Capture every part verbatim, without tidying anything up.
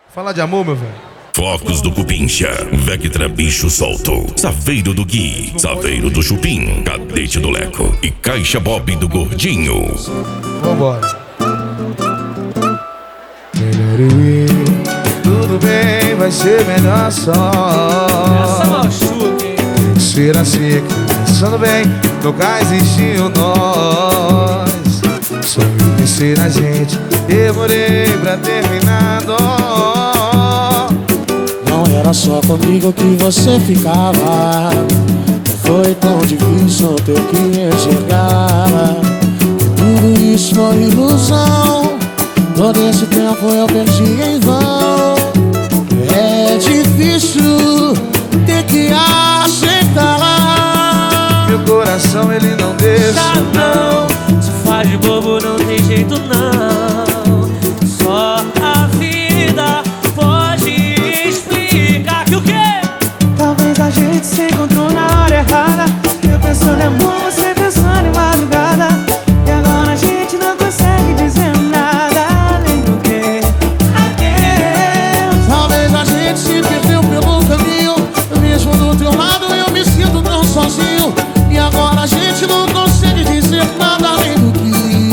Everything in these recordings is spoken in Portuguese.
Falar de amor, meu velho. Focos do Cupincha, Vectra Bicho Solto, Saveiro do Gui, Saveiro do Chupim, Cadete do Leco e Caixa Bob do Gordinho. Vambora. Melhor eu ir, tudo bem, vai ser melhor só. Essa machuca, hein? Tem que ser assim, pensando bem, nunca existiu nós. Só eu pensei na gente, demorei pra terminar dó. Não era só comigo que você ficava, não foi tão difícil ter que enxergar. Tudo isso foi ilusão, todo esse tempo eu perdi em vão. É difícil ter que aceitar. Meu coração ele não deixa, não. Se faz de bobo não tem jeito não. Só a vida pode explicar que o quê? Talvez a gente se encontrou na hora errada. Eu pensando em amor, você pensando em madrugada. E agora a gente não consegue dizer nada além do que adeus. Talvez a gente se perdeu pelo caminho, mesmo do teu lado eu me sinto tão sozinho. E agora a gente não consegue dizer nada além do que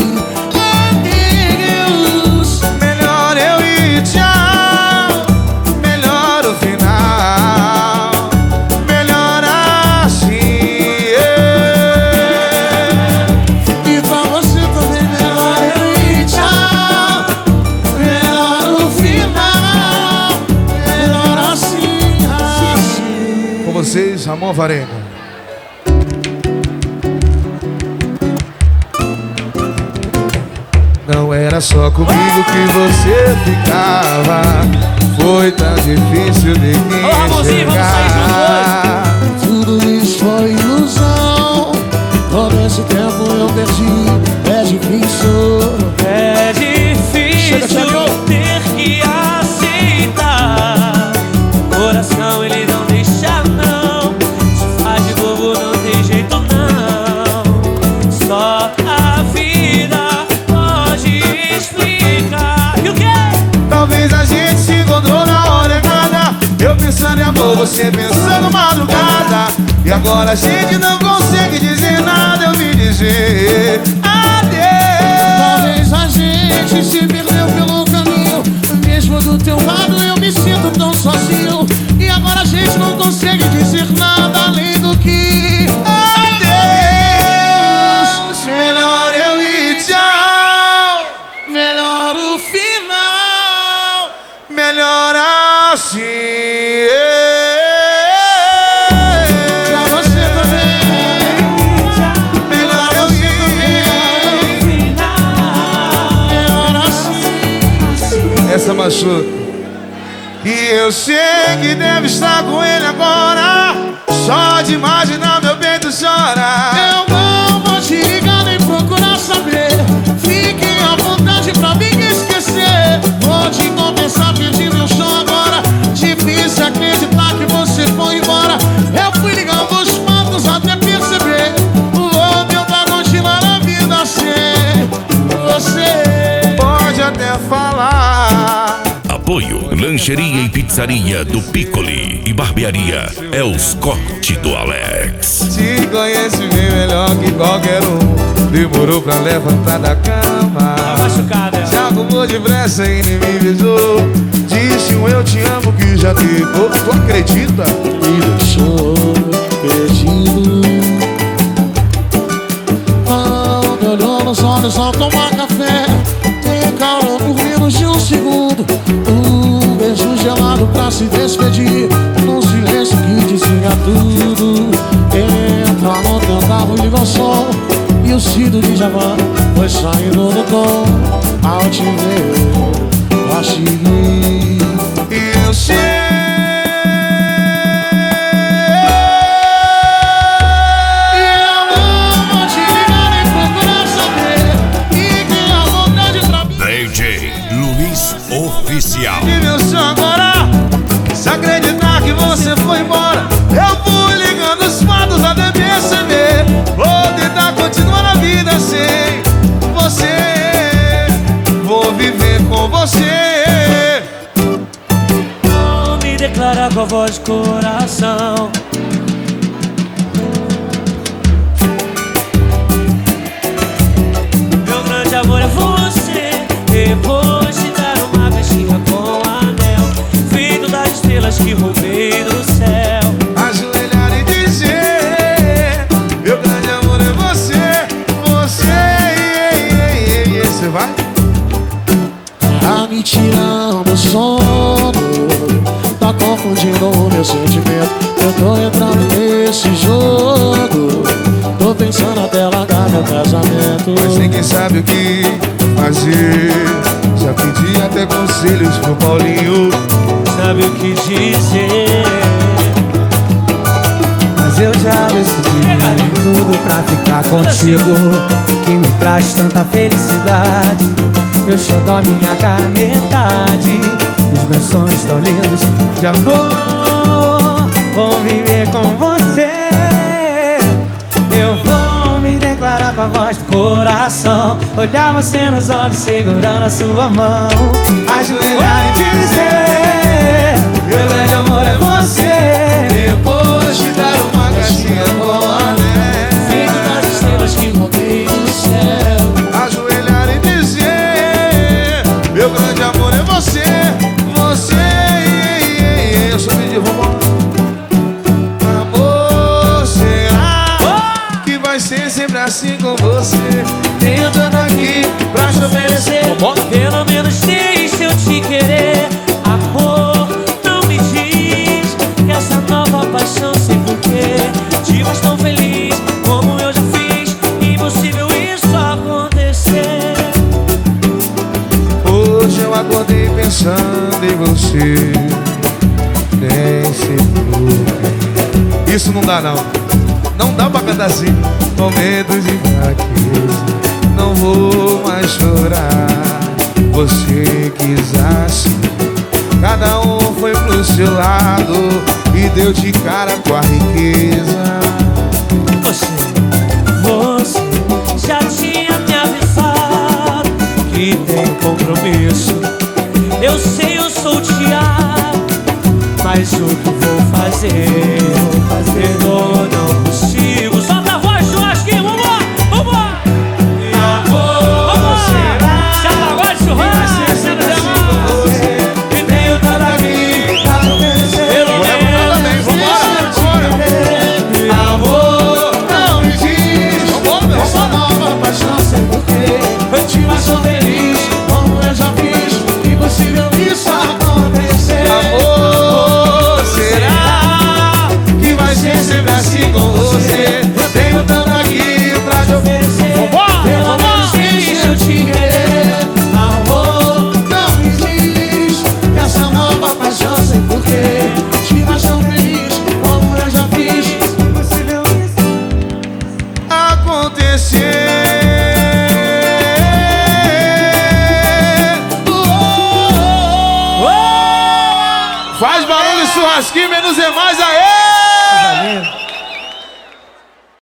adeus. melhor eu ir, tchau. Melhor o final, melhor assim, yeah. E pra você também melhor eu ir, tchau. Melhor o final, melhor assim, assim. Com vocês, Ramon Varenga. Não era só comigo que você ficava, foi tão difícil de me Ô, Ramonzinho, vamos sair enxergar. Tudo isso foi ilusão, todo esse tempo eu perdi. É difícil, É difícil ter que aceitar. O coração ele não deixa não. Se faz de bobo não tem jeito não. Só a vida pode explicar. E o quê? Talvez a gente se encontrou na hora errada. Eu pensando em amor, você pensando madrugada. E agora a gente não consegue dizer nada, eu me dizer adeus. talvez a gente se perdeu pelo caminho, mesmo do teu lado eu me sinto tão sozinho. E agora a gente não consegue dizer nada além do que Adeus, melhor eu ir, tchau. melhor o final. Melhor assim, yeah. Pra você também, Melhor eu ir. melhor assim. Essa machuca. E eu sei que deve estar com ele agora. Só de imaginar meu peito chora. Eu não vou te ligar nem procurar saber. Fique à vontade pra me esquecer. Vou te confessar, perdi meu chão agora. Difícil acreditar que você foi embora. Eu fui ligando os fatos até perceber. Vou tentar continuar a vida sem você. Pode até falar. Apoio Lancheria e Pizzaria do Piccoli e Barbearia Els Corte do Alex. Te conhece bem melhor que qualquer um. Demorou pra levantar da cama. Tá machucada ela. Já arrumou depressa e nem me beijou. Disse um eu te amo que já ficou. Tu acredita? Me deixou perdido. Não me olhou nos olhos ao tomar café. Me calou por menos de um segundo. Um beijo gelado pra se despedir. Num silêncio que dizia tudo. Entra no teu carro, liga o som. E o Cido de Javan foi saindo do tom. Ao te ver, eu achei. E eu sei. E eu não vou te ligar nem procurar saber. Fique à vontade pra mim. D J Luiz Oficial. E meu sonho agora. Se acreditar que você foi embora. Eu fui ligando os fatos até perceber. Vou tentar continuar a vida sem você. Vou viver com você. declarar com a voz de coração. Meu grande amor é você. Depois te dar uma caixinha com anel feito das estrelas que roubei do céu. Ajoelhar e dizer: meu grande amor é você. Você, você vai? Tá me tirando o sono, tá confundindo o meu sentimento. Eu tô entrando nesse jogo, tô pensando até largar meu casamento. Mas ninguém sabe o que fazer. Já pedi até conselhos pro Paulinho. Sabe o que dizer? Mas eu já decidi tudo pra ficar contigo, que me traz tanta felicidade. Eu só dou minha cara metade. Os meus sonhos tão lindos de amor, vou viver com você. Eu vou me declarar com a voz do coração, olhar você nos olhos segurando a sua mão, ajoelhar e dizer: meu grande amor é você. Depois te dar uma caixinha com anel feito das estrelas que roubei do céu. Ajoelhar e dizer: meu grande amor é você. Você, eu sou de robô. Amor, será que vai ser sempre assim com você? Tenho tanto aqui pra te oferecer. Pelo menos deixa eu te querer. Amor, não me diz que essa nova paixão sei porquê te faz tão feliz como eu já fiz. Impossível isso acontecer. Hoje eu acordei pensando em você. Nem sei porquê. Isso não dá não. Não dá pra cantar assim. Momentos de fraqueza, não vou mais chorar. Você quis assim, cada um foi pro seu lado e deu de cara com a riqueza. Você, você já tinha me avisado que tem compromisso. Eu sei, eu sou o Thiago, mas o que vou fazer? Vou fazer, eu não consigo. Solta a voz, churrasquinho, vambora, vambora. Amor, será Se a voz, churrasquinho, se você? e tenho tanto aqui pra oferecer. Pelo menos Amor, não me diz. Vambora, meu. Essa nova paixão sei porquê eu te faz tão feliz como eu já fiz. Impossível isso acontecer. Amor, será que vai ser sempre assim com você? Eu tenho tanto aqui pra te oferecer. Pelo menos deixa eu te querer. Amor, não me diz que essa nova paixão sei porquê te faz tão feliz como eu já fiz. Impossível isso Acontecer. Faz barulho, churrasquinho, menos é mais aí.